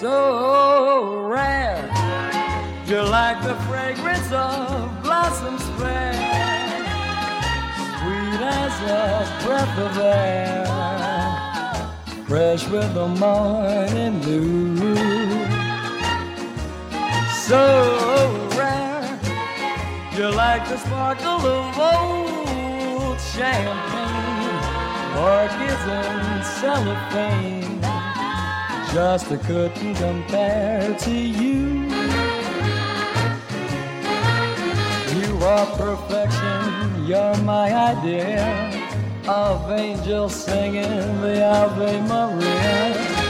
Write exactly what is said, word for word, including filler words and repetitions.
so rare. You're like the fragrance of blossoms fair, sweet as a breath of air, fresh with the morning dew. So rare, you're like the sparkle of old champagne, orchids and cellophane, just couldn't compare to you. You are perfection, you're my idea of angels singing the Ave Maria.